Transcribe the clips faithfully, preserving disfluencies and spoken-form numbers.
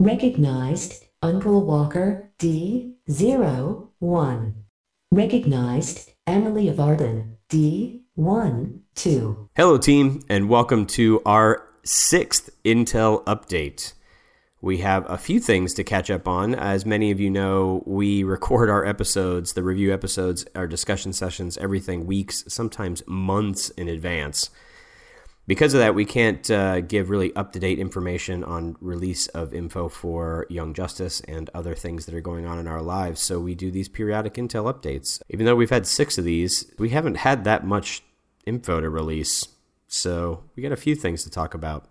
Recognized Uncle Walker D zero one. Recognized Emily of Arden D one two. Hello team, and welcome to our sixth Intel update. We have a few things to catch up on. As many of you know, we record our episodes, the review episodes, our discussion sessions, everything weeks, sometimes months in advance. Because of that, we can't uh, give really up-to-date information on release of info for Young Justice and other things that are going on in our lives, so we do these periodic Intel updates. Even though we've had six of these, we haven't had that much info to release, so we got a few things to talk about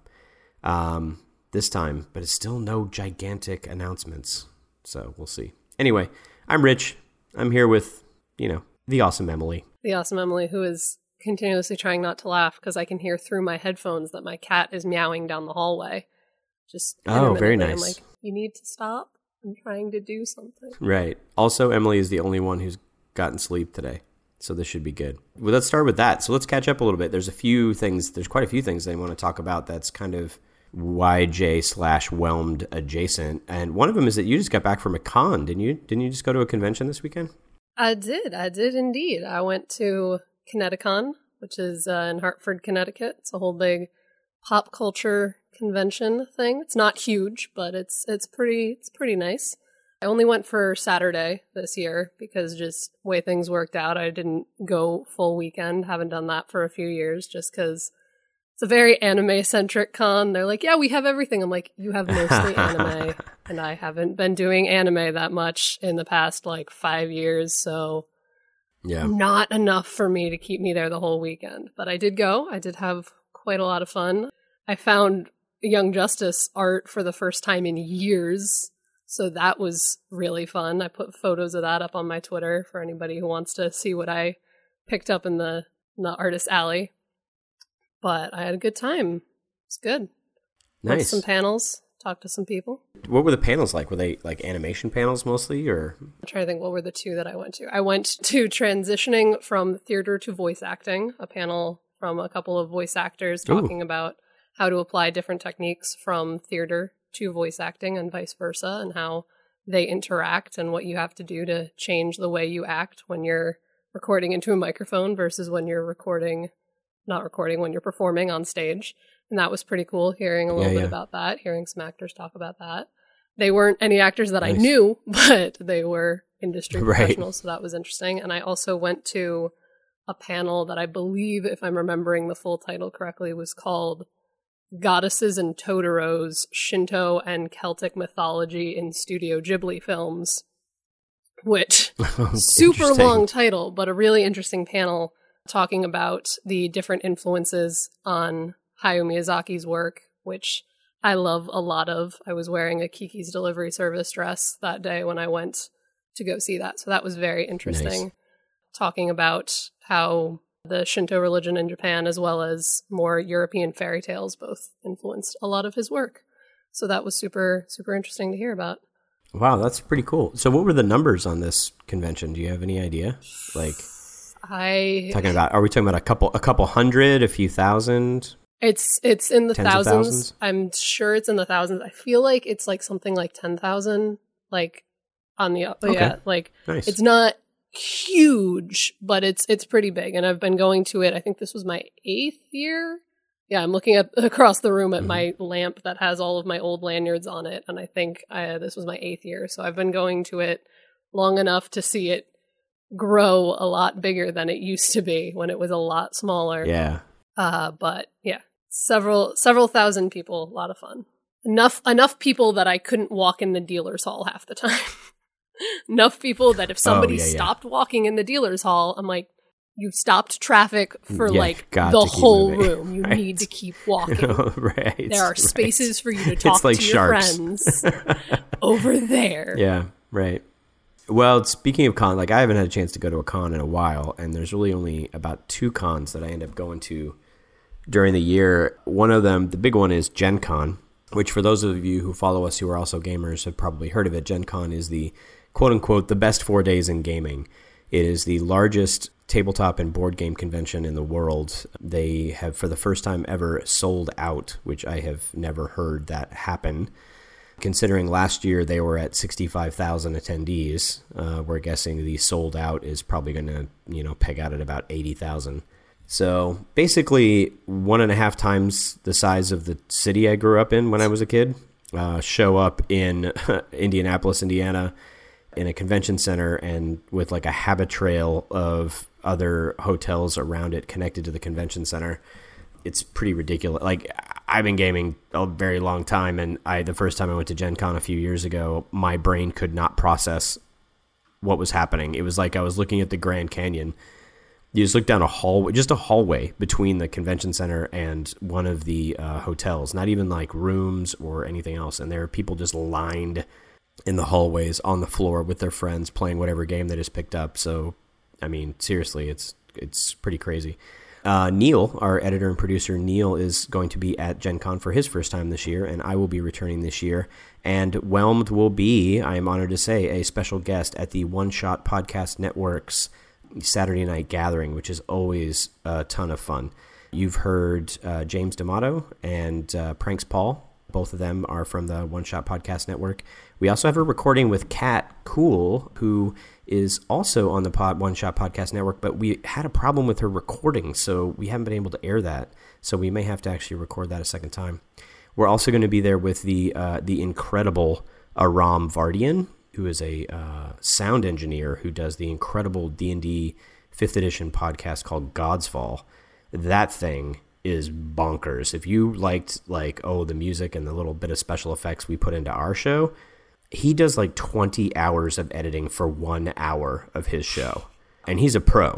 um, this time, but it's still no gigantic announcements, so we'll see. Anyway, I'm Rich. I'm here with, you know, the awesome Emily. The awesome Emily, who is continuously trying not to laugh because I can hear through my headphones that my cat is meowing down the hallway. Just oh, very nice. I'm like, you need to stop. I'm trying to do something. Right. Also, Emily is the only one who's gotten sleep today, so this should be good. Well, let's start with that. So let's catch up a little bit. There's a few things. There's quite a few things I want to talk about that's kind of Y J slash whelmed adjacent, and one of them is that you just got back from a con, didn't you? Didn't you just go to a convention this weekend? I did. I did indeed. I went to Kineticon, which is uh, in Hartford, Connecticut. It's a whole big pop culture convention thing. It's not huge, but it's it's pretty it's pretty nice. I only went for Saturday this year because just the way things worked out, I didn't go full weekend. Haven't done that for a few years just because it's a very anime-centric con. They're like, yeah, we have everything. I'm like, you have mostly anime, and I haven't been doing anime that much in the past, like, five years, so yeah, not enough for me to keep me there the whole weekend. But I did go. I did have quite a lot of fun. I found Young Justice art for the first time in years, so that was really fun. I put photos of that up on my Twitter for anybody who wants to see what I picked up in the, in the artist alley. But I had a good time. It's good. Nice. Went to some panels, talked to some people. What were the panels like? Were they like animation panels mostly, or? I'm trying to think, what were the two that I went to? I went to Transitioning from Theater to Voice Acting, a panel from a couple of voice actors talking Ooh. about how to apply different techniques from theater to voice acting and vice versa, and how they interact and what you have to do to change the way you act when you're recording into a microphone versus when you're recording not recording when you're performing on stage. And that was pretty cool, hearing a little yeah, bit yeah. about that, hearing some actors talk about that. They weren't any actors that nice. I knew, but they were industry right. professionals, so that was interesting. And I also went to a panel that I believe, if I'm remembering the full title correctly, was called Goddesses and Totoros, Shinto and Celtic Mythology in Studio Ghibli Films, which, super long title, but a really interesting panel talking about the different influences on Hayao Miyazaki's work, which I love a lot of. I was wearing a Kiki's Delivery Service dress that day when I went to go see that, so that was very interesting. Nice. Talking about how the Shinto religion in Japan, as well as more European fairy tales, both influenced a lot of his work. So that was super, super interesting to hear about. Wow, that's pretty cool. So what were the numbers on this convention? Do you have any idea? Like... I talking about are we talking about a couple a couple hundred, a few thousand? It's it's in the Tens thousands. Of thousands? I'm sure it's in the thousands. I feel like it's like something like ten thousand, like on the up. Okay. Yeah, like nice. It's not huge, but it's it's pretty big. And I've been going to it. I think this was my eighth year. Yeah, I'm looking at across the room at mm-hmm. my lamp that has all of my old lanyards on it, and I think I, this was my eighth year. So I've been going to it long enough to see it grow a lot bigger than it used to be when it was a lot smaller. Yeah. Uh, but yeah, several several thousand people, a lot of fun. Enough enough people that I couldn't walk in the dealer's hall half the time. Enough people that if somebody oh, yeah, stopped yeah. walking in the dealer's hall, I'm like, you've stopped traffic for yeah, like the whole moving. room. You right. need to keep walking. right. There are right. spaces for you to talk like to sharks. your friends over there. Yeah, right. Well, speaking of con, like I haven't had a chance to go to a con in a while, and there's really only about two cons that I end up going to during the year. One of them, the big one, is Gen Con, which for those of you who follow us who are also gamers have probably heard of it. Gen Con is the quote-unquote the best four days in gaming. It is the largest tabletop and board game convention in the world. They have, for the first time ever, sold out, which I have never heard that happen. considering last year they were at sixty-five thousand attendees, uh, we're guessing the sold out is probably going to, you know, peg out at about eighty thousand. So basically one and a half times the size of the city I grew up in when I was a kid, uh, show up in Indianapolis, Indiana, in a convention center, and with like a habit trail of other hotels around it connected to the convention center. It's pretty ridiculous. Like, I've been gaming a very long time, and I the first time I went to Gen Con a few years ago, my brain could not process what was happening. It was like I was looking at the Grand Canyon. You just look down a hallway, just a hallway between the convention center and one of the uh, hotels, not even like rooms or anything else. And there are people just lined in the hallways on the floor with their friends playing whatever game they just picked up. So, I mean, seriously, it's it's pretty crazy. Uh, Neil, our editor and producer, Neil is going to be at Gen Con for his first time this year, and I will be returning this year. And Whelmed will be, I am honored to say, a special guest at the One Shot Podcast Network's Saturday Night Gathering, which is always a ton of fun. You've heard uh, James D'Amato and uh, Pranks Paul. Both of them are from the One Shot Podcast Network. We also have a recording with Kat Cool, who is also on the pod, One Shot Podcast Network, but we had a problem with her recording, so we haven't been able to air that. So we may have to actually record that a second time. We're also going to be there with the uh, the incredible Aram Vardian, who is a uh, sound engineer who does the incredible D and D fifth edition podcast called God's Fall. That thing is bonkers. If you liked, like, oh, the music and the little bit of special effects we put into our show, he does like twenty hours of editing for one hour of his show. And he's a pro.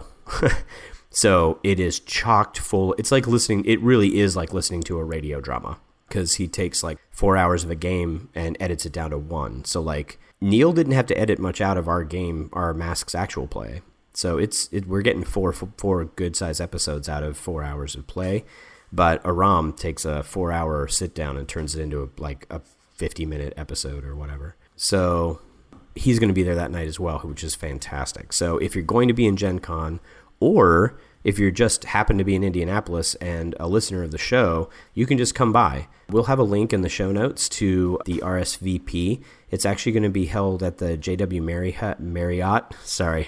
So it is chocked full. It's like listening, it really is like listening to a radio drama, because he takes like four hours of a game and edits it down to one. So like Neil didn't have to edit much out of our game, our Masks actual play. So it's it, we're getting four four good size episodes out of four hours of play. But Aram takes a four hour sit down and turns it into a, like a fifty minute episode or whatever. So he's going to be there that night as well, which is fantastic. So if you're going to be in Gen Con, or if you just happen to be in Indianapolis and a listener of the show, you can just come by. We'll have a link in the show notes to the R S V P. It's actually going to be held at the J W Marriott. Marriott. Sorry.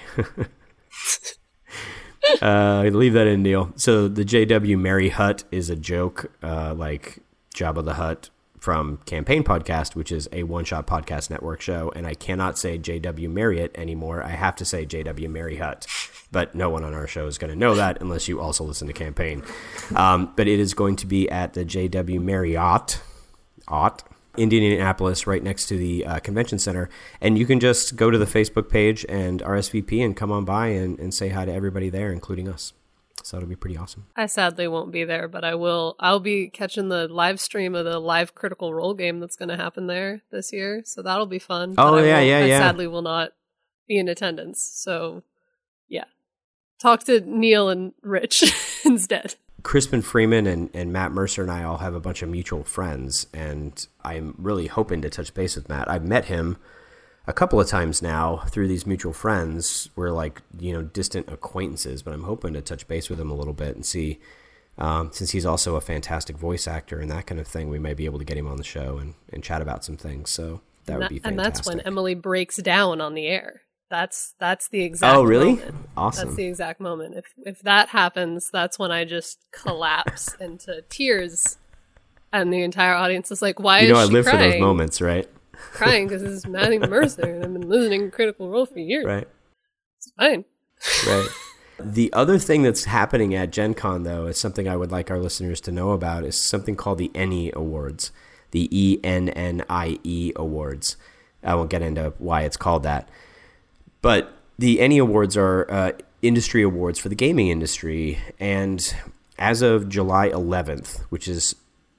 uh, leave that in, Neil. So the J W Mary Hut is a joke, uh, like Jabba the Hutt from Campaign Podcast, which is a One Shot Podcast Network show, and I cannot say J W Marriott anymore. I have to say J W Mary Hut, but no one on our show is going to know that unless you also listen to Campaign. Um, but it is going to be at the J W Marriott, Ott, Indianapolis, right next to the uh, convention center, and you can just go to the Facebook page and R S V P and come on by and, and say hi to everybody there, including us. So it'll be pretty awesome. I sadly won't be there, but I will. I'll be catching the live stream of the live Critical Role game that's going to happen there this year, so that'll be fun. Oh, but yeah, I yeah, I yeah. sadly will not be in attendance, so yeah. Talk to Neil and Rich instead. Crispin Freeman and, and Matt Mercer and I all have a bunch of mutual friends, and I'm really hoping to touch base with Matt. I've met him a couple of times now through these mutual friends. We're like, you know, distant acquaintances, but I'm hoping to touch base with him a little bit and see, um, since he's also a fantastic voice actor and that kind of thing, we might be able to get him on the show and, and chat about some things. So that and would that, be fantastic. And that's when Emily breaks down on the air. That's that's the exact Oh, really? moment. Awesome. That's the exact moment. If if that happens, that's when I just collapse into tears, and the entire audience is like, "Why you is know, I she live crying?" for those moments, right? Crying because this is Maddie Mercer, and I've been listening to Critical Role for years. Right. It's fine. Right. The other thing that's happening at Gen Con, though, is something I would like our listeners to know about, is something called the Ennie Awards, the E N N I E Awards. I won't get into why it's called that. But the Ennie Awards are uh, industry awards for the gaming industry, and as of July eleventh, which is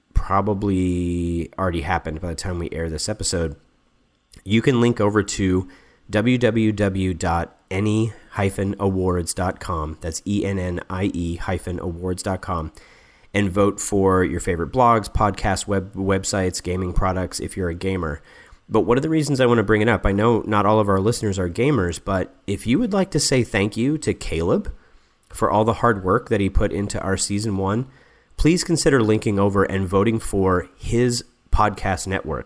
probably already happened by the time we air this episode, you can link over to w w w dot ennie dash awards dot com. That's E N N I E hyphen awards dot com, and vote for your favorite blogs, podcasts, web websites, gaming products if you're a gamer. But one of the reasons I want to bring it up, I know not all of our listeners are gamers, but if you would like to say thank you to Caleb for all the hard work that he put into our season one, please consider linking over and voting for his podcast network,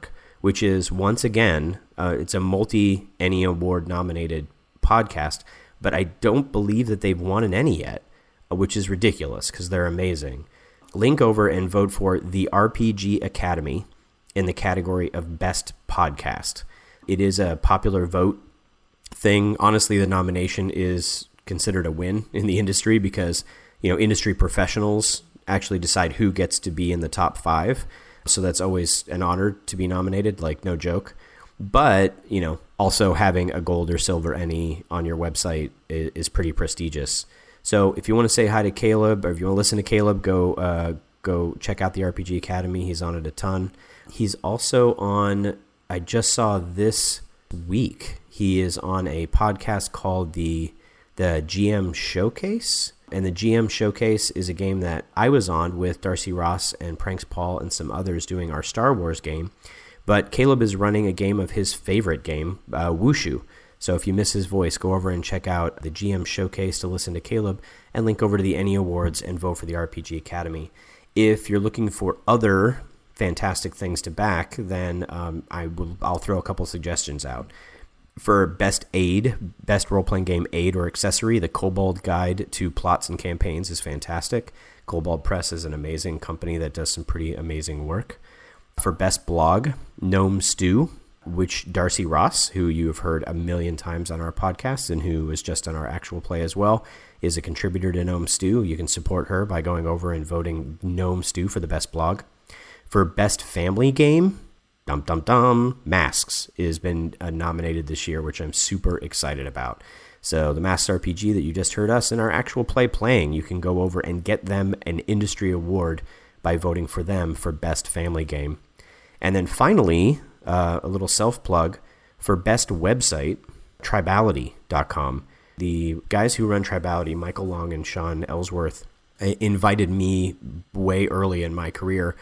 which is, once again, uh, it's a multi-Emmy Award nominated podcast, but I don't believe that they've won an Emmy yet, which is ridiculous because they're amazing. Link over and vote for the R P G Academy in the category of Best Podcast. It is a popular vote thing. Honestly, the nomination is considered a win in the industry because, you know, industry professionals actually decide who gets to be in the top five. So that's always an honor to be nominated, like no joke. But, you know, also having a gold or silver Emmy on your website is, is pretty prestigious. So if you want to say hi to Caleb, or if you want to listen to Caleb, go uh, go check out the R P G Academy. He's on it a ton. He's also on, I just saw this week, he is on a podcast called the the G M Showcase. And the G M Showcase is a game that I was on with Darcy Ross and Pranks Paul and some others doing our Star Wars game. But Caleb is running a game of his favorite game, uh, Wushu. So if you miss his voice, go over and check out the G M Showcase to listen to Caleb, and link over to the Emmy Awards and vote for the R P G Academy. If you're looking for other fantastic things to back, then um, I will, I'll throw a couple suggestions out. For Best Aid, Best Role-Playing Game Aid or Accessory, the Kobold Guide to Plots and Campaigns is fantastic. Kobold Press is an amazing company that does some pretty amazing work. For Best Blog, Gnome Stew, which Darcy Ross, who you have heard a million times on our podcast and who is just on our actual play as well, is a contributor to Gnome Stew. You can support her by going over and voting Gnome Stew for the best blog. For Best Family Game, Dum Dum Dum, Masks has been uh, nominated this year, which I'm super excited about. So the Masks R P G that you just heard us in our actual play playing, you can go over and get them an industry award by voting for them for Best Family Game. And then finally, uh, a little self-plug for Best Website, Tribality dot com. The guys who run Tribality, Michael Long and Sean Ellsworth, invited me way early in my career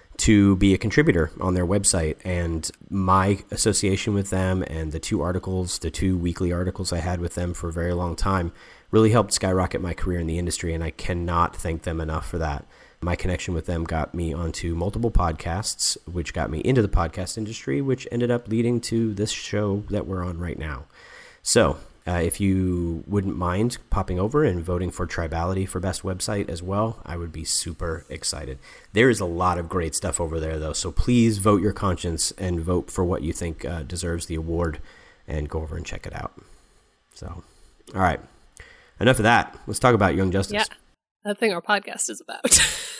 to be a contributor on their website, and my association with them and the two articles, the two weekly articles I had with them for a very long time really helped skyrocket my career in the industry, and I cannot thank them enough for that. My connection with them got me onto multiple podcasts, which got me into the podcast industry, which ended up leading to this show that we're on right now. So uh, if you wouldn't mind popping over and voting for Tribality for Best Website as well, I would be super excited. There is a lot of great stuff over there, though, so please vote your conscience and vote for what you think uh, deserves the award, and go over and check it out. So, all right. Enough of that. Let's talk about Young Justice. Yeah, that thing our podcast is about.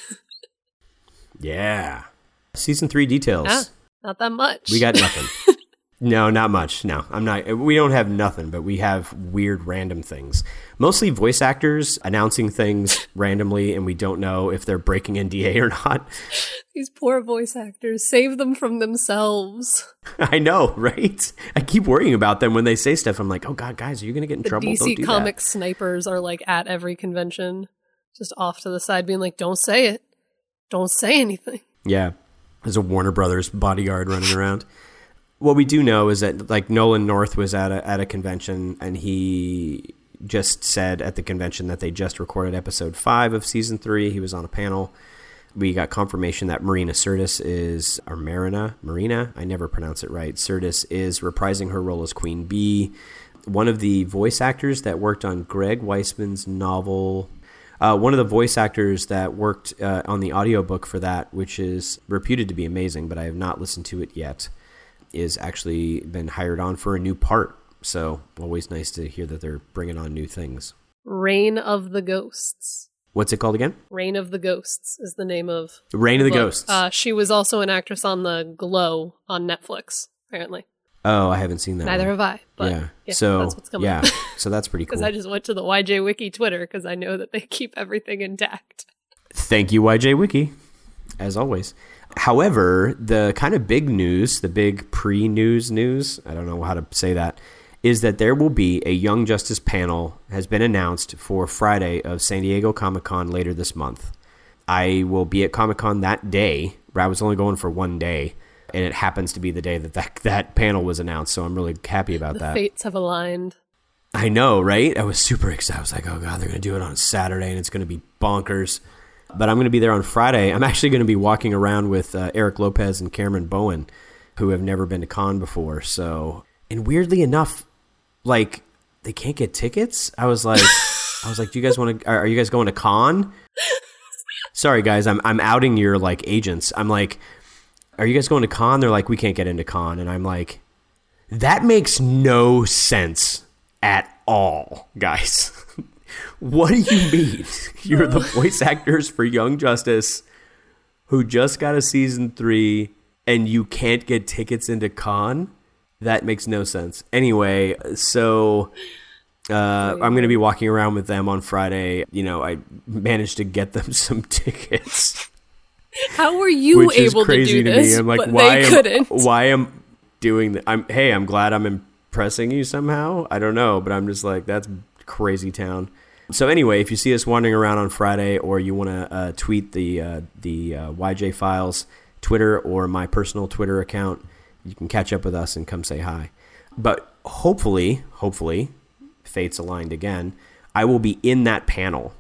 Yeah. Season three details. Yeah, not that much. We got nothing. No, not much. No, I'm not. We don't have nothing, but we have weird random things. Mostly voice actors announcing things randomly, and we don't know if they're breaking N D A or not. These poor voice actors, save them from themselves. I know, right? I keep worrying about them when they say stuff. I'm like, oh God, guys, are you going to get in the trouble? D C don't do comic that. snipers are like at every convention, just off to the side being like, don't say it. Don't say anything. Yeah. There's a Warner Brothers bodyguard running around. What we do know is that, like, Nolan North was at a at a convention, and he just said at the convention that they just recorded episode five of season three. He was on a panel. We got confirmation that Marina Sirtis is, or Marina, Marina, I never pronounce it right. Sirtis is reprising her role as Queen Bee. One of the voice actors that worked on Greg Weisman's novel, uh, one of the voice actors that worked uh, on the audiobook for that, which is reputed to be amazing, but I have not listened to it yet, is actually been hired on for a new part. So always nice to hear that they're bringing on new things. Reign of the Ghosts. What's it called again? Reign of the Ghosts is the name of Reign of the Ghosts. Uh, she was also an actress on The Glow on Netflix, apparently. Oh, I haven't seen that. Neither one. have I. But yeah. yeah, so that's what's coming. Yeah. So that's pretty cool. Because I just went to the Y J Wiki Twitter because I know that they keep everything intact. Thank you, Y J Wiki, as always. However, the kind of big news, the big pre-news news, I don't know how to say that, is that there will be a Young Justice panel has been announced for Friday of San Diego Comic-Con later this month. I will be at Comic-Con that day. I was only going for one day, and it happens to be the day that that, that panel was announced, so I'm really happy about the that. The fates have aligned. I know, right? I was super excited. I was like, oh God, they're going to do it on Saturday, and it's going to be bonkers. But I'm going to be there on Friday. I'm actually going to be walking around with uh, Eric Lopez and Cameron Bowen, who have never been to con before. So, and weirdly enough, like they can't get tickets. I was like, I was like, do you guys want to? Are you guys going to con? Sorry, guys, I'm I'm outing your like agents. I'm like, are you guys going to con? They're like, we can't get into con, and I'm like, that makes no sense at all, guys. What do you mean? You're the voice actors for Young Justice, who just got a season three, and you can't get tickets into con? That makes no sense. Anyway, so uh, I'm going to be walking around with them on Friday. You know, I managed to get them some tickets. How were you which able is crazy to do to this? me. I'm like, but why they am, couldn't. why am doing that? I'm hey, I'm glad I'm impressing you somehow. I don't know, but I'm just like, that's crazy town. So anyway, if you see us wandering around on Friday, or you want to uh, tweet the uh, the uh, Y J Files Twitter or my personal Twitter account, you can catch up with us and come say hi. But hopefully, hopefully, fates aligned again, I will be in that panel.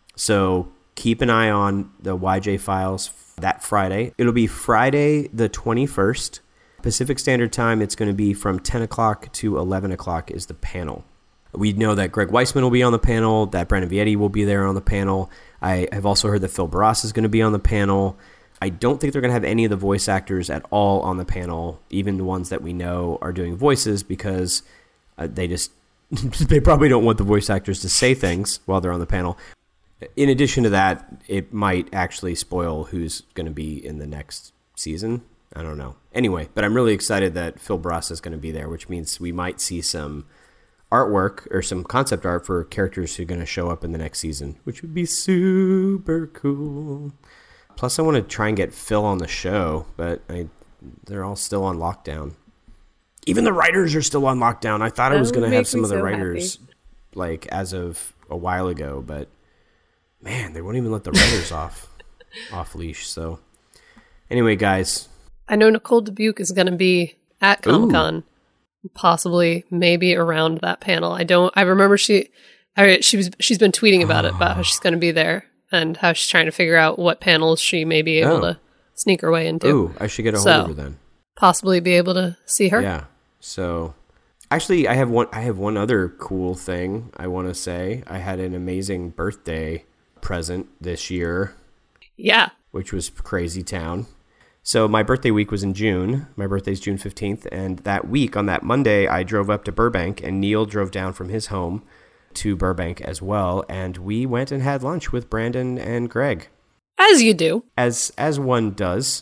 So keep an eye on the Y J Files that Friday. It'll be Friday the twenty-first. Pacific Standard Time. It's going to be from ten o'clock to eleven o'clock is the panel. We know that Greg Weisman will be on the panel, that Brandon Vietti will be there on the panel. I have also heard that Phil Barras is going to be on the panel. I don't think they're going to have any of the voice actors at all on the panel, even the ones that we know are doing voices, because uh, they just they probably don't want the voice actors to say things while they're on the panel. In addition to that, it might actually spoil who's going to be in the next season. I don't know. Anyway, but I'm really excited that Phil Barras is going to be there, which means we might see some artwork or some concept art for characters who are going to show up in the next season, which would be super cool. Plus, I want to try and get Phil on the show, but I, they're all still on lockdown. Even the writers are still on lockdown. I thought That I was going to have some of the so writers happy. like as of a while ago, but man, they won't even let the writers off off leash. So anyway, guys, I know Nicole Dubuque is going to be at Comic-Con, possibly, maybe around that panel. I don't. I remember she, I, she was. She's been tweeting about it, about how she's going to be there and how she's trying to figure out what panels she may be able Oh. to sneak her way into. Ooh, I should get a hold So, of her then. Possibly be able to see her. Yeah. So actually I have one I have one other cool thing I want to say. I had an amazing birthday present this year, Yeah. which was crazy town. So my birthday week was in June. My birthday's June fifteenth, and that week on that Monday I drove up to Burbank, and Neil drove down from his home to Burbank as well, and we went and had lunch with Brandon and Greg. As you do. As as one does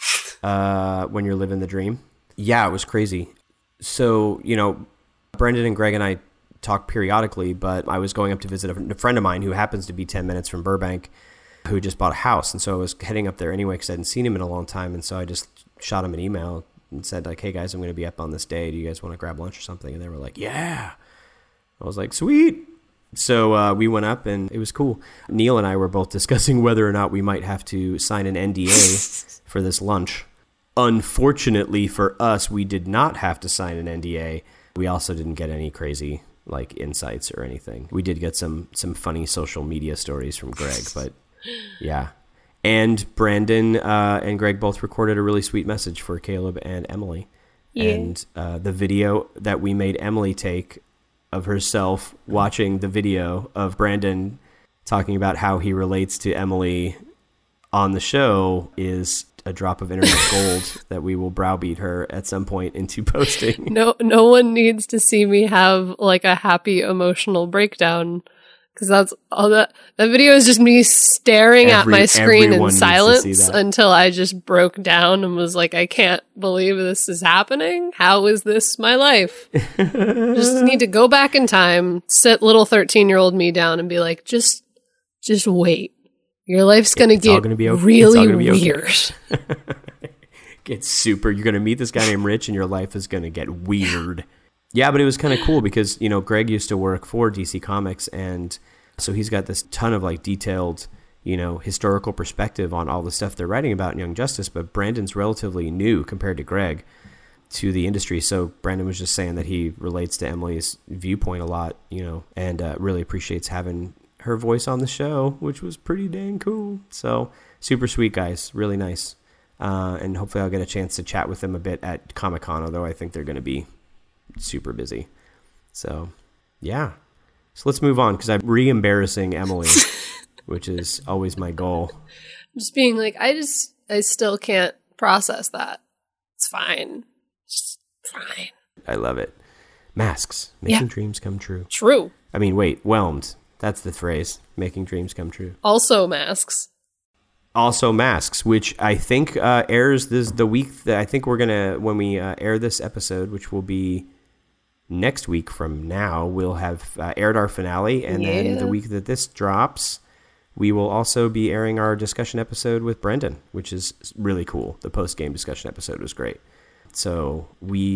uh, when you're living the dream. Yeah, it was crazy. So, you know, Brendan and Greg and I talk periodically, but I was going up to visit a friend of mine who happens to be ten minutes from Burbank, who just bought a house. And so I was heading up there anyway because I hadn't seen him in a long time. And so I just shot him an email and said, like, hey, guys, I'm going to be up on this day. Do you guys want to grab lunch or something? And they were like, yeah. I was like, sweet. So uh, we went up, and it was cool. Neil and I were both discussing whether or not we might have to sign an N D A for this lunch. Unfortunately for us, we did not have to sign an N D A. We also didn't get any crazy like insights or anything. We did get some some funny social media stories from Greg, but yeah. And Brandon uh, and Greg both recorded a really sweet message for Caleb and Emily. Yeah. And uh, the video that we made Emily take of herself watching the video of Brandon talking about how he relates to Emily on the show is a drop of internet gold that we will browbeat her at some point into posting. No, no one needs to see me have like a happy emotional breakdown, because that's all that. That video is just me staring Every- at my screen in everyone needs to see silence that. until I just broke down and was like, I can't believe this is happening. How is this my life? Just need to go back in time, sit little thirteen year old me down, and be like, just, just wait. Your life's gonna It's all get gonna be o- it's all really gonna be okay. weird. It's super. You're going to meet this guy named Rich, and your life is going to get weird. Yeah, but it was kind of cool because, you know, Greg used to work for D C Comics, and so he's got this ton of like detailed, you know, historical perspective on all the stuff they're writing about in Young Justice. But Brandon's relatively new compared to Greg to the industry. So Brandon was just saying that he relates to Emily's viewpoint a lot, you know, and uh, really appreciates having her voice on the show, which was pretty dang cool. So super sweet, guys. Really nice. Uh, and hopefully I'll get a chance to chat with them a bit at Comic-Con, although I think they're going to be super busy. So, yeah. So let's move on, because I'm re-embarrassing Emily, which is always my goal. Just being like, I just, I still can't process that. It's fine. Just fine. I love it. Masks. Making Yeah. dreams come true. True. I mean, wait, whelmed. That's the phrase. Making dreams come true. Also masks. Also masks, which I think uh, airs this the week that I think we're gonna when we uh, air this episode, which will be next week from now. We'll have uh, aired our finale, and Yeah. then the week that this drops, we will also be airing our discussion episode with Brendan, which is really cool. The post game discussion episode was great. So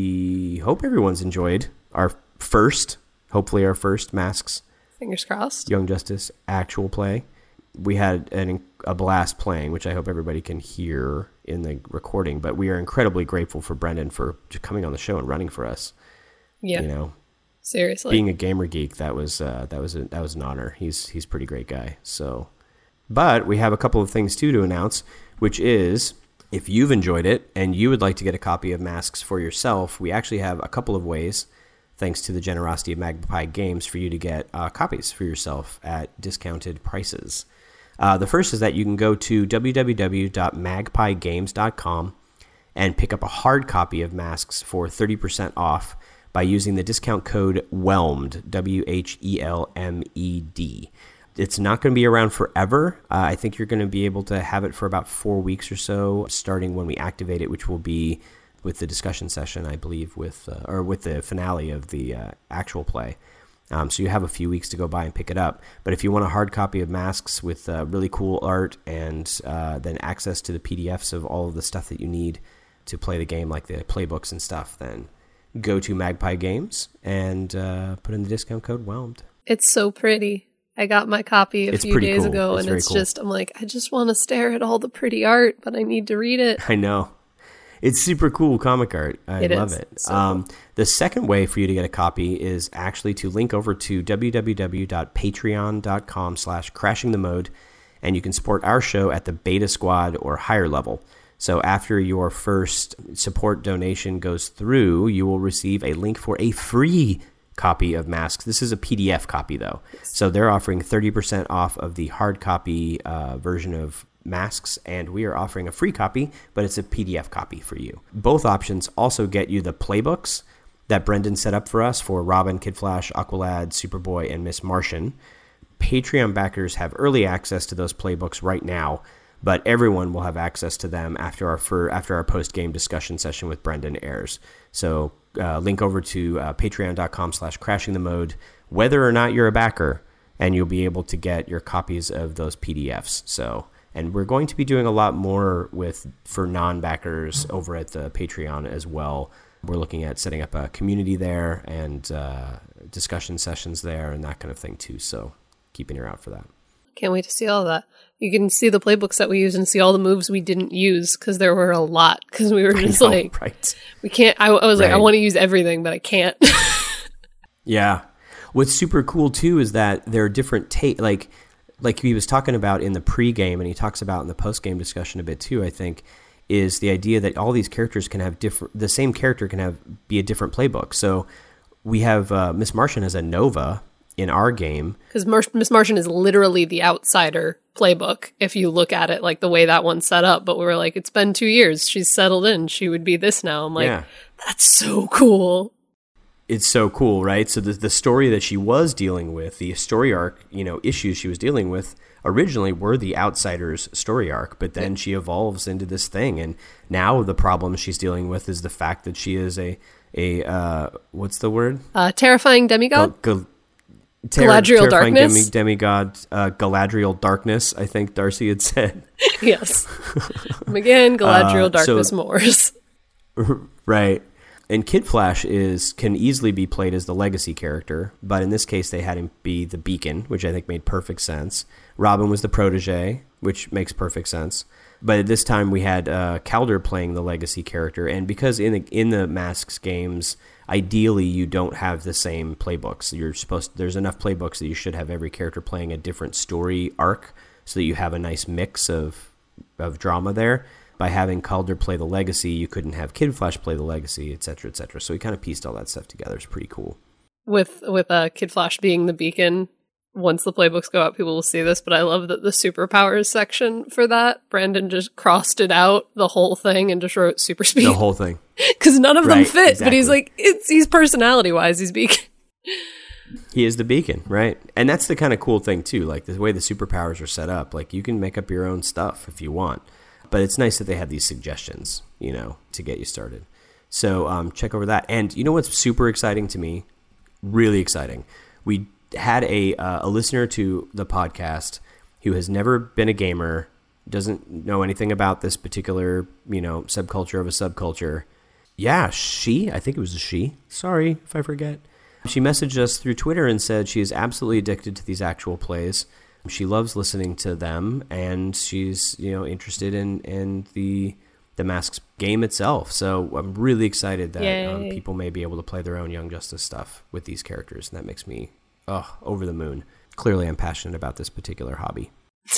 we hope everyone's enjoyed our first, hopefully our first Masks Fingers crossed. Young Justice actual play. We had an, a blast playing, which I hope everybody can hear in the recording. But we are incredibly grateful for Brendan for coming on the show and running for us. Yeah. You know, Seriously. being a gamer geek, that was uh, that was a, that was an honor. He's he's a pretty great guy. So, but we have a couple of things too to announce, which is if you've enjoyed it and you would like to get a copy of Masks for yourself, we actually have a couple of ways, thanks to the generosity of Magpie Games, for you to get uh, copies for yourself at discounted prices. Uh, the first is that you can go to w w w dot magpie games dot com and pick up a hard copy of Masks for thirty percent off by using the discount code WHELMED, W H E L M E D. It's not going to be around forever. Uh, I think you're going to be able to have it for about four weeks or so, starting when we activate it, which will be with the discussion session, I believe, with uh, or with the finale of the uh, actual play. Um, so you have a few weeks to go by and pick it up. But if you want a hard copy of Masks with uh, really cool art and uh, then access to the P D Fs of all of the stuff that you need to play the game, like the playbooks and stuff, then go to Magpie Games and uh, put in the discount code WHELMED. It's so pretty. I got my copy a It's few pretty days cool. ago, It's and very it's cool. just, I'm like, I just want to stare at all the pretty art, but I need to read it. I know. It's super cool comic art. I It love is. it. So um, cool. the second way for you to get a copy is actually to link over to w w w dot patreon dot com slash crashing the mode, and you can support our show at the beta squad or higher level. So after your first support donation goes through, you will receive a link for a free copy of Masks. This is a P D F copy, though. So they're offering thirty percent off of the hard copy uh, version of Masks, and we are offering a free copy, but it's a P D F copy for you. Both options also get you the playbooks that Brendan set up for us for Robin, Kid Flash, Aqualad, Superboy, and Miss Martian. Patreon backers have early access to those playbooks right now, but everyone will have access to them after our for, after our post-game discussion session with Brendan airs. So uh, link over to uh, patreon dot com slash crashing the mode, whether or not you're a backer, and you'll be able to get your copies of those P D Fs. So, and we're going to be doing a lot more with for non-backers over at the Patreon as well. We're looking at setting up a community there and uh, discussion sessions there and that kind of thing too. So keep an ear out for that. Can't wait to see all that. You can see the playbooks that we use and see all the moves we didn't use, because there were a lot, because we were just I know, like, right. we can't, I, I was like, I Right. want to use everything, but I can't. Yeah. What's super cool too is that there are different take like like he was talking about in the pregame, and he talks about in the postgame discussion a bit too, I think, is the idea that all these characters can have different the same character can have be a different playbook. So we have uh, Miss Martian as a Nova in our game. Because Mar- Miss Martian is literally the outsider playbook, if you look at it like the way that one's set up. But we were like, it's been two years. She's settled in. She would be this now. I'm like, Yeah. that's so cool. It's so cool, right? So the the story that she was dealing with, the story arc, you know, issues she was dealing with originally were the outsider's story arc, but then she evolves into this thing, and now the problem she's dealing with is the fact that she is a a uh, what's the word? Uh, terrifying demigod? Gal- gal- ter- Galadriel terrifying darkness? Demi- demigod, uh, Galadriel darkness. I think Darcy had said. Yes. Again, Galadriel Uh, Darkness so- Moors. Right. And Kid Flash is can easily be played as the legacy character, but in this case they had him be the Beacon, which I think made perfect sense. Robin was the protege, which makes perfect sense. But at this time we had uh, Calder playing the legacy character, and because in the, in the Masks games, ideally you don't have the same playbooks. You're supposed there's enough playbooks that you should have every character playing a different story arc, so that you have a nice mix of of drama there. by having Calder play the Legacy, you couldn't have Kid Flash play the Legacy, et cetera, et cetera. So he kind of pieced all that stuff together. It's pretty cool. With with uh, Kid Flash being the beacon, once the playbooks go out, people will see this, but I love that the superpowers section for that, Brandon just crossed it out, the whole thing, and just wrote super speed. The whole thing. Because none of them right, fit, exactly. but he's like, it's he's personality-wise, he's beacon. He is the beacon, right? And that's the kind of cool thing, too, like the way the superpowers are set up. Like, you can make up your own stuff if you want, but it's nice that they have these suggestions, you know, to get you started. So um, check over that. And you know what's super exciting to me? Really exciting. We had a uh, a listener to the podcast who has never been a gamer, doesn't know anything about this particular, you know, subculture of a subculture. Yeah, she, I think it was a she. Sorry if I forget. She messaged us through Twitter and said she is absolutely addicted to these actual plays. She loves listening to them, and she's, you know, interested in, in the the Masks game itself. So I'm really excited that um, people may be able to play their own Young Justice stuff with these characters, and that makes me oh, over the moon. Clearly, I'm passionate about this particular hobby.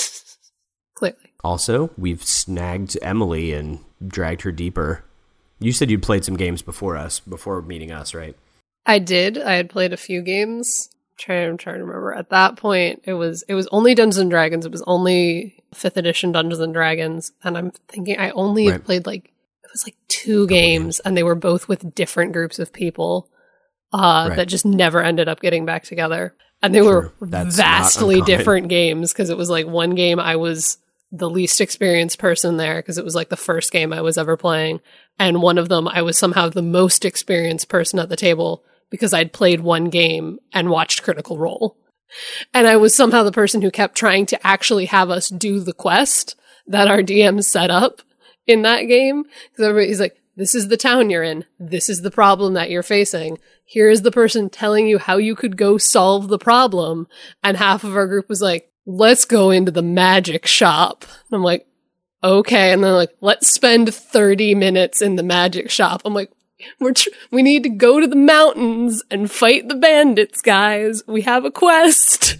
Clearly. Also, we've snagged Emily and dragged her deeper. You said you'd played some games before us, before meeting us, right? I did. I had played a few games. I'm trying, I'm trying to remember. At that point, it was it was only Dungeons and Dragons. It was only fifth edition Dungeons and Dragons. And I'm thinking I only right. have played like, it was like two games, games, and they were both with different groups of people uh, right. that just never ended up getting back together. And they sure. were That's vastly different games, because it was like one game I was the least experienced person there because it was like the first game I was ever playing. And one of them, I was somehow the most experienced person at the table because I'd played one game and watched Critical Role. And I was somehow the person who kept trying to actually have us do the quest that our D M set up in that game. Because everybody's like, this is the town you're in. This is the problem that you're facing. Here is the person telling you how you could go solve the problem. And half of our group was like, let's go into the magic shop. And I'm like, okay. And they're like, let's spend thirty minutes in the magic shop. I'm like, we're tr- we need to go to the mountains and fight the bandits, guys. We have a quest.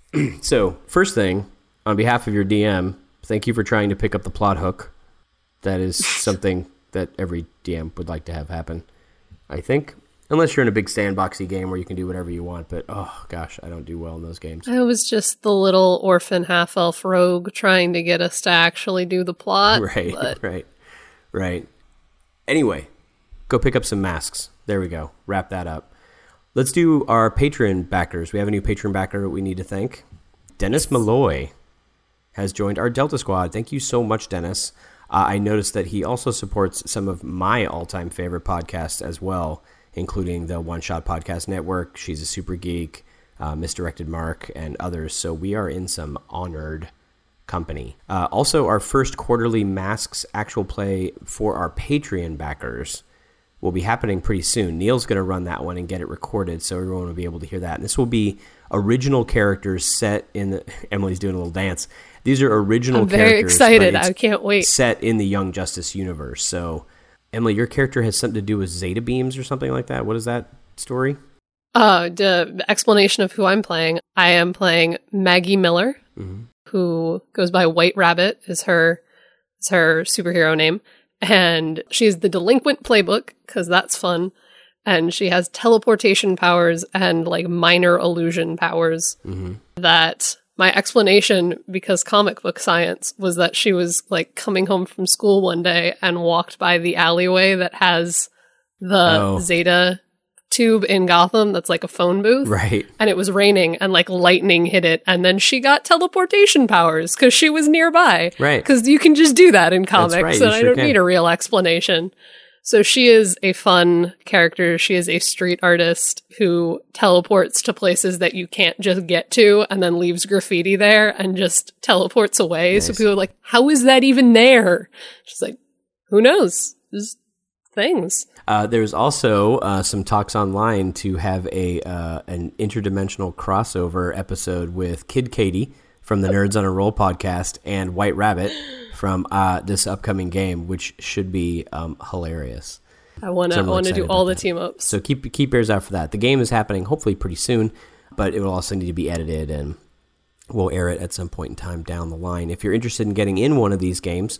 So, first thing, on behalf of your D M, thank you for trying to pick up the plot hook. That is something that every D M would like to have happen, I think. Unless you're in a big sandboxy game where you can do whatever you want, but oh gosh, I don't do well in those games. I was just the little orphan half-elf rogue trying to get us to actually do the plot. Right, but... right, right. Anyway, go pick up some masks. There we go. Wrap that up. Let's do our Patreon backers. We have a new Patreon backer that we need to thank. Dennis Malloy has joined our Delta Squad. Thank you so much, Dennis. Uh, I noticed that he also supports some of my all-time favorite podcasts as well, including the One Shot Podcast Network, She's a Super Geek, uh, Misdirected Mark, and others. So we are in some honored company. Uh, also, our first quarterly Masks actual play for our Patreon backers will be happening pretty soon. Neil's going to run that one and get it recorded, so everyone will be able to hear that. And this will be original characters set in the... Emily's doing a little dance. These are original I'm characters. very excited. Right? I can't wait. Set in the Young Justice universe. So... Emily, your character has something to do with Zeta beams or something like that. What is that story? Uh, the explanation of who I'm playing. I am playing Maggie Miller, mm-hmm. who goes by White Rabbit, is her is her superhero name. And she's the delinquent playbook, because that's fun. And she has teleportation powers and like minor illusion powers mm-hmm. that... My explanation, because comic book science, was that she was like coming home from school one day and walked by the alleyway that has the oh. Zeta tube in Gotham that's like a phone booth. Right. And it was raining and like lightning hit it. And then she got teleportation powers because she was nearby. Right. Because you can just do that in comics. That's right. So you I sure don't can. need a real explanation. So she is a fun character. She is a street artist who teleports to places that you can't just get to and then leaves graffiti there and just teleports away. Nice. So people are like, how is that even there? She's like, who knows? Just things. Uh, there's also uh, some talks online to have a uh, an interdimensional crossover episode with Kid Katie from the Nerds on a Roll podcast and White Rabbit from uh, this upcoming game, which should be um, hilarious. I want to so I want to do all the team ups. So keep keep ears out for that. The game is happening hopefully pretty soon, but it will also need to be edited, and we'll air it at some point in time down the line. If you're interested in getting in one of these games,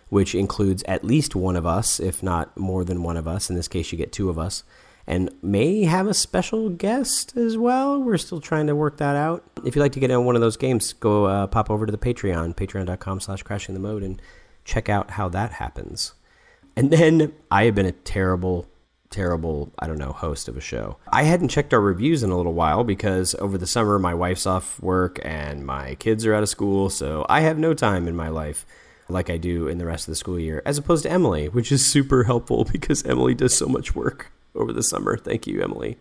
which includes at least one of us, if not more than one of us. In this case, you get two of us. And may have a special guest as well. We're still trying to work that out. If you'd like to get in one of those games, go uh, pop over to the Patreon, patreon.com slash crashing the mode, and check out how that happens. And then I have been a terrible, terrible, I don't know, host of a show. I hadn't checked our reviews in a little while because over the summer, my wife's off work and my kids are out of school, so I have no time in my life like I do in the rest of the school year, as opposed to Emily, which is super helpful because Emily does so much work over the summer. Thank you, Emily.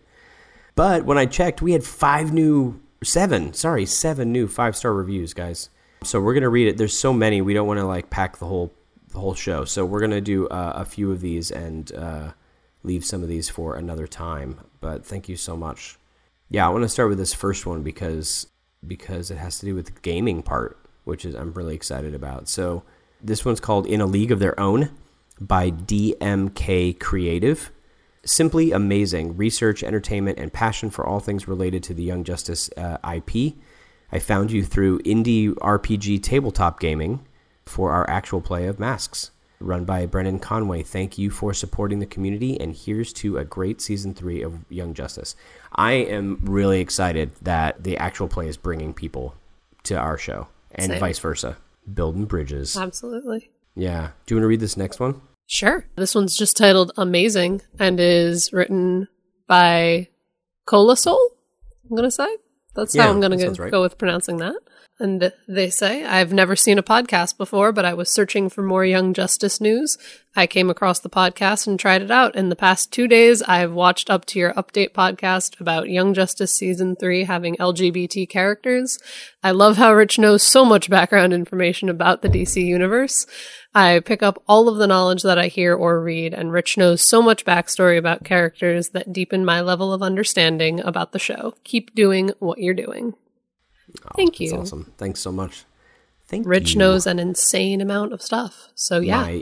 But when I checked, we had five new, seven, sorry, seven new five-star reviews, guys. So we're going to read it. There's so many, we don't want to like pack the whole the whole show. So we're going to do uh, a few of these and uh, leave some of these for another time. But thank you so much. Yeah, I want to start with this first one because because it has to do with the gaming part, which is I'm really excited about. So this one's called In a League of Their Own by D M K Creative. Simply amazing research, entertainment, and passion for all things related to the Young Justice uh, I P. I found you through Indie R P G Tabletop Gaming for our actual play of Masks, run by Brennan Conway. Thank you for supporting the community, and here's to a great season three of Young Justice. I am really excited that the actual play is bringing people to our show, and Same. Vice versa. Building bridges. Absolutely. Yeah. Do you want to read this next one? Sure. This one's just titled Amazing and is written by Colasol, I'm going to say. That's yeah, how I'm going to right. go with pronouncing that. And they say, I've never seen a podcast before, but I was searching for more Young Justice news. I came across the podcast and tried it out. In the past two days, I've watched up to your update podcast about Young Justice Season three having L G B T characters. I love how Rich knows so much background information about the D C universe. I pick up all of the knowledge that I hear or read, and Rich knows so much backstory about characters that deepen my level of understanding about the show. Keep doing what you're doing. Oh, Thank you. That's awesome. Thanks so much. Thank Rich you. knows an insane amount of stuff. So yeah. My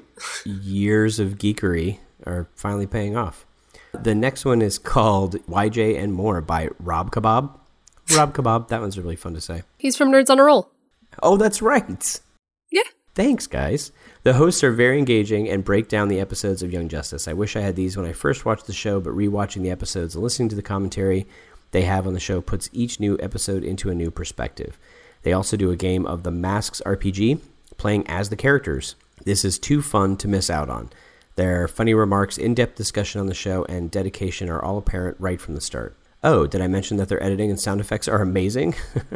years of geekery are finally paying off. The next one is called Y J and More by Rob Kebab. Rob Kebab, that one's really fun to say. He's from Nerds on a Roll. Oh, that's right. Yeah. Thanks, guys. The hosts are very engaging and break down the episodes of Young Justice. I wish I had these when I first watched the show, but rewatching the episodes and listening to the commentary they have on the show puts each new episode into a new perspective. They also do a game of the Masks R P G, playing as the characters. This is too fun to miss out on. Their funny remarks, in-depth discussion on the show, and dedication are all apparent right from the start. Oh, did I mention that their editing and sound effects are amazing?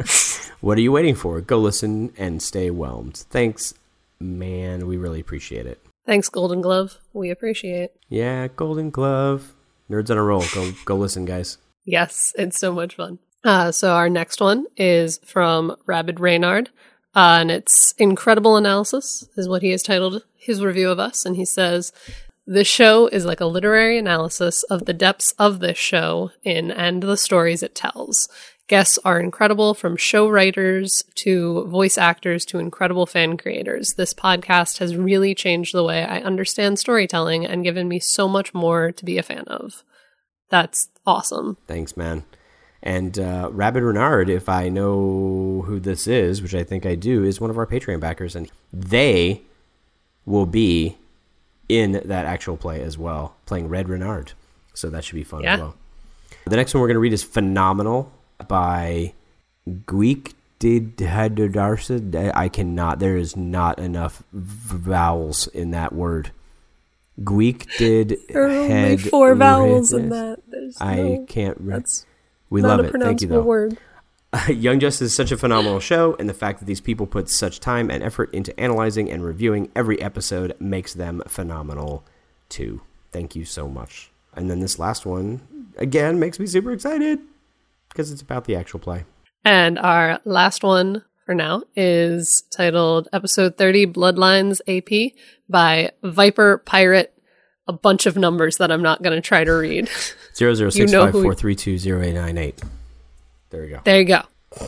What are you waiting for? Go listen and stay whelmed. Thanks, man. We really appreciate it. Thanks, Golden Glove. We appreciate. Yeah, Golden Glove. Nerds on a Roll. Go, go listen, guys. Yes, it's so much fun. Uh, so our next one is from Rabid Reynard, uh, and it's Incredible Analysis is what he has titled his review of us. And he says, this show is like a literary analysis of the depths of this show in and the stories it tells. Guests are incredible, from show writers to voice actors to incredible fan creators. This podcast has really changed the way I understand storytelling and given me so much more to be a fan of. That's awesome. Thanks, man. And uh, Rabid Renard, if I know who this is, which I think I do, is one of our Patreon backers, and they will be in that actual play as well, playing Red Renard. So that should be fun yeah. as well. The next one we're going to read is Phenomenal by Guik Didhadarsa. I cannot, there is not enough vowels in that word. Guik did there are head only four vowels in that. There's I no, can't re- that's we not love a it. Thank you though. word. Young Justice is such a phenomenal show, and the fact that these people put such time and effort into analyzing and reviewing every episode makes them phenomenal too. Thank you so much. And then this last one again makes me super excited because it's about the actual play. And our last one for now is titled Episode thirty Bloodlines A P by Viper Pirate, a bunch of numbers that I'm not going to try to read. zero zero six five four three two zero eight nine eight. There you go. There you go.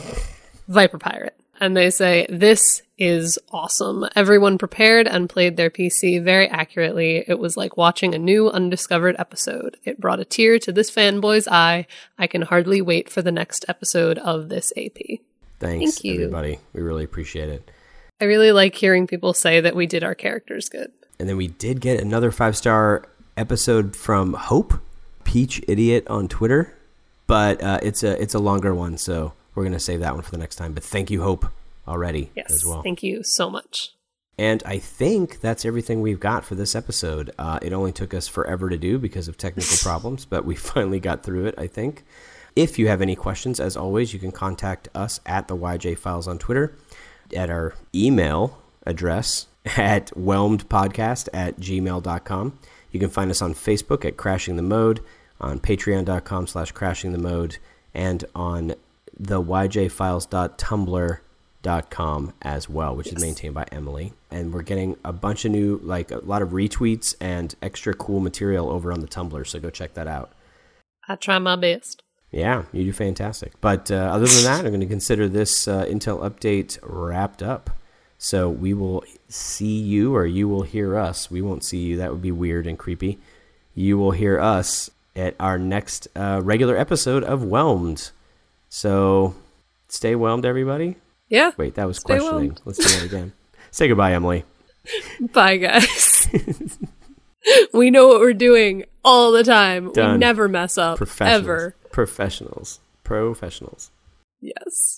Viper Pirate. And they say, this is awesome. Everyone prepared and played their P C very accurately. It was like watching a new undiscovered episode. It brought a tear to this fanboy's eye. I can hardly wait for the next episode of this A P. Thanks, Thank you. everybody. We really appreciate it. I really like hearing people say that we did our characters good. And then we did get another five-star episode from Hope, Peach Idiot on Twitter, but uh, it's a it's a longer one, so we're going to save that one for the next time. But thank you, Hope, already yes, as well. Thank you so much. And I think that's everything we've got for this episode. Uh, it only took us forever to do because of technical problems, but we finally got through it, I think. If you have any questions, as always, you can contact us at the Y J Files on Twitter, at our email address at whelmedpodcast at gmail dot com. You can find us on Facebook at Crashing the Mode, on patreon.com slash crashing the mode, and on the y j files dot tumblr dot com as well, which yes. is maintained by Emily. And we're getting a bunch of new, like a lot of retweets and extra cool material over on the Tumblr, so go check that out. I try my best. Yeah, you do fantastic. But uh, other than that, I'm going to consider this uh, Intel update wrapped up. So we will see you, or you will hear us. We won't see you. That would be weird and creepy. You will hear us at our next uh, regular episode of Whelmed. So stay whelmed, everybody. Yeah. Wait, that was stay questioning. whelmed. Let's do that again. Say goodbye, Emily. Bye, guys. We know what we're doing all the time. Done. We never mess up. Professionals. Ever. Professionals. Professionals. Yes.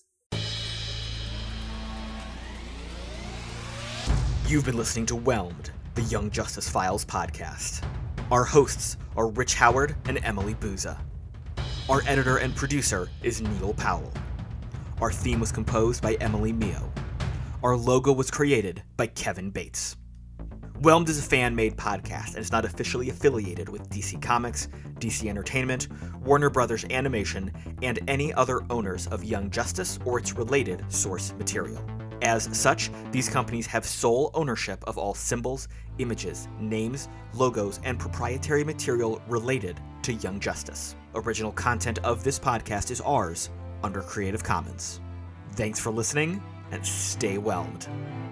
You've been listening to Whelmed, the Young Justice Files podcast. Our hosts are Rich Howard and Emily Booza. Our editor and producer is Neil Powell. Our theme was composed by Emily Mio. Our logo was created by Kevin Bates. Whelmed is a fan-made podcast and is not officially affiliated with D C Comics, D C Entertainment, Warner Brothers Animation, and any other owners of Young Justice or its related source material. As such, these companies have sole ownership of all symbols, images, names, logos, and proprietary material related to Young Justice. Original content of this podcast is ours under Creative Commons. Thanks for listening, and stay whelmed.